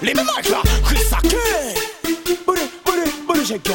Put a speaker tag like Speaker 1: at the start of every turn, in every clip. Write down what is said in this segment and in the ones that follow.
Speaker 1: Les mêmes mecs là, Chris Sake. Booty shake.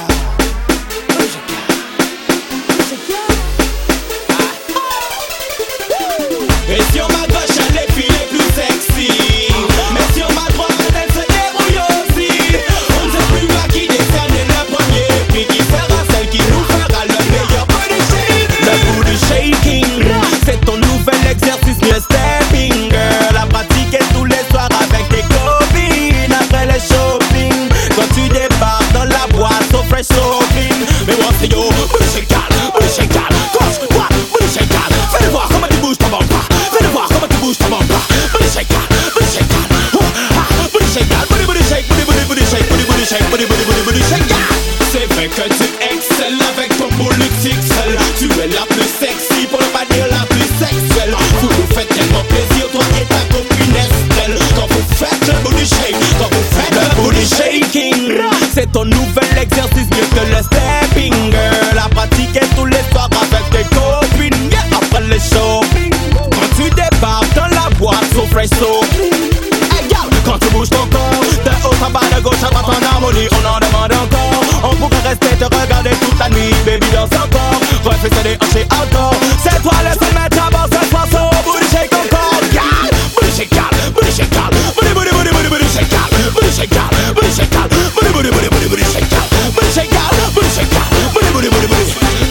Speaker 1: Et sur ma gauche, elle est filles les plus sexy. Mais sur ma droite, elle se débrouille aussi. On ne sait plus à qui décerner le premier. Puis qui sera celle qui nous fera le meilleur booty shake. Le booty shaking, c'est ton nouvel exercice mieux stepping. Girl, à pratiquer tous les soirs avec tes copines. Après les shopping, quand tu débarques dans la boîte, so fresh, so clean. Mais moi c'est yo, booty shake, booty shake. Gauche, droite, booty shake. Fais-le voir comment tu bouges ton bamba. Fais-le voir comment tu bouges ton bamba. Booty shake, booty shake. Booty shake, booty shake, booty shake, booty shake, booty shake. C'est vrai que tu excelles avec ton beau luxe XL. Tu es la plus sexy pour ne pas dire la plus sexuelle. Vous nous faites tellement plaisir, toi et ta copine Estelle. Quand vous faites le booty shake, quand vous faites le booty shaking, c'est ton nouvel exercice mieux que le stepping. Girl, à pratiquer tous les soirs avec tes copines. Yeah, après le shopping, quand tu débarques dans la boîte, so fresh, so clean. Hey girl, quand tu bouges ton corps, de haut en bas, de gauche à droite en harmonie, on en demande encore. On pourrait rester te regarder toute la nuit, baby danse encore. Refais des hanches outdoor. C'est toi le seul maître à bord, ce soir, so booty shake encore. Girl, booty shake, booty shake, booty booty booty booty booty shake, booty shake, booty shake, booty booty booty booty booty shake, booty shake, booty shake, booty booty booty booty.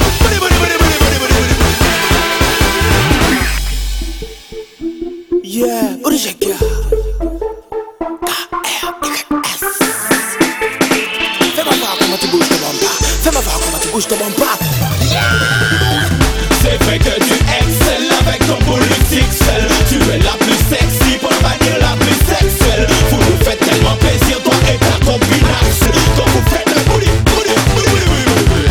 Speaker 1: Yeah, booty shake. Fais-moi voir comment tu bouges ton bamba. Fais-moi voir comment tu bouges ton bamba. C'est vrai que tu excelles avec ton beau luxe XL. Tu es la plus sexy pour ne pas dire la plus sexuelle. Vous nous faites tellement plaisir, toi et ta copine Axel. Quand vous faites le booty, booty, booty, booty, booty, booty.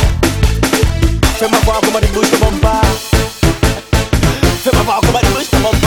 Speaker 1: Fais-moi voir comment tu bouges ton bamba. Fais-moi voir comment tu bouges ton bamba.